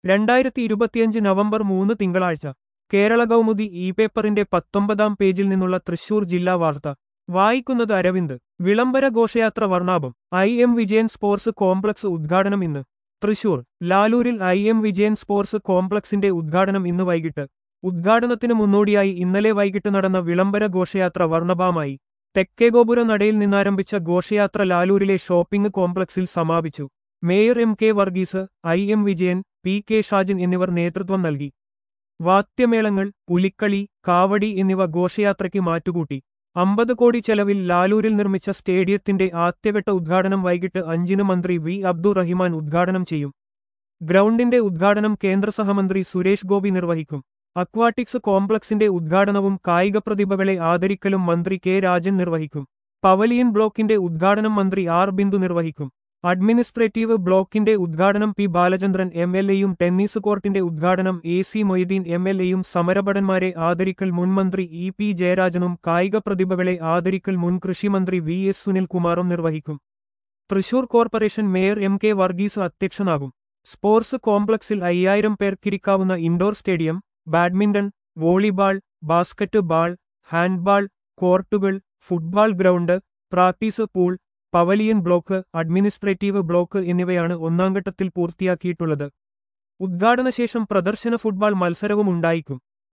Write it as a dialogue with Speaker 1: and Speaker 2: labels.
Speaker 1: 2025 November 3 തിങ്കളാഴ്ച Kerala Kaumudi E പേപ്പറിന്റെ 19-ാം പേജിൽ നിന്നുള്ള തൃശൂർ ജില്ലാ വാർത്ത വായിക്കുന്നത് അരവിന്ദ്. വിളംബര ഘോഷയാത്ര വർണ്ണാഭം. IM വിജയൻ സ്പോർട്സ് കോംപ്ലക്സ് ഉദ്ഘാടനം ഇന്ന്. തൃശൂർ ലാലൂരിൽ IM വിജയൻ സ്പോർട്സ് കോംപ്ലക്സിന്റെ ഉദ്ഘാടനം ഇന്ന് വൈകിട്ട്. ഉദ്ഘാടനത്തിന് മുന്നോടിയായി ഇന്നലെ വൈകിട്ട് നടന്ന വിളംബര ഘോഷയാത്ര വർണ്ണഭമായി. തെക്കേഗോപുര നടയിൽ നിന്നാരംഭിച്ച ഘോഷയാത്ര ലാലൂരിലെ ഷോപ്പിംഗ് കോംപ്ലക്സിൽ സമാപിച്ചു. Mayor MK Varghese, IM Vijayan, PK Shajin എന്നിവർ നേതൃത്വം നൽകി. വാദ്യമേളങ്ങൾ, പുലിക്കളി, കാവടി എന്നിവ ഘോഷയാത്രയ്ക്ക് മാറ്റുകൂട്ടി. 50 കോടി ചെലവിൽ ലാലൂരിൽ നിർമ്മിച്ച സ്റ്റേഡിയത്തിന്റെ ആദ്യഘട്ട ഉദ്ഘാടനം വൈകിട്ട് 5-ന് മന്ത്രി V അബ്ദുറഹിമാൻ ഉദ്ഘാടനം ചെയ്യും. ഗ്രൗണ്ടിന്റെ ഉദ്ഘാടനം കേന്ദ്ര സഹമന്ത്രി സുരേഷ് ഗോപി നിർവഹിക്കും. അക്വാട്ടിക്സ് കോംപ്ലക്സിന്റെ ഉദ്ഘാടനവും കായിക പ്രതിഭകളെ ആദരിക്കലും മന്ത്രി K രാജൻ നിർവഹിക്കും. പവലിയൻ ബ്ലോക്കിന്റെ ഉദ്ഘാടനം മന്ത്രി R ബിന്ദു നിർവഹിക്കും. അഡ്മിനിസ്ട്രേറ്റീവ് ബ്ലോക്കിന്റെ ഉദ്ഘാടനം P ബാലചന്ദ്രൻ MLA-യും ടെന്നീസ് കോർട്ടിന്റെ ഉദ്ഘാടനം AC മൊയ്തീൻ MLA-യും സമരഭടന്മാരെ ആദരിക്കൽ മുൻ മന്ത്രി EP ജയരാജനും കായിക പ്രതിഭകളെ ആദരിക്കൽ മുൻ കൃഷിമന്ത്രി VS സുനിൽകുമാറും നിർവഹിക്കും. Thrissur corporation mayor MK Varghese അധ്യക്ഷനാകും. സ്പോർട്സ് കോംപ്ലക്സിൽ 5000 പേർക്കിരിക്കാവുന്ന indoor stadium, badminton, volleyball, basketball, handball കോർട്ടുകൾ, football ground, practice pool, pavilion block, administrative block എന്നിവയാണ് ഒന്നാംഘട്ടത്തിൽ പൂർത്തിയാക്കിയിട്ടുള്ളത്. ഉദ്ഘാടനശേഷം പ്രദർശന ഫുട്ബാൾ മത്സരവും ഉണ്ടായിരിക്കും.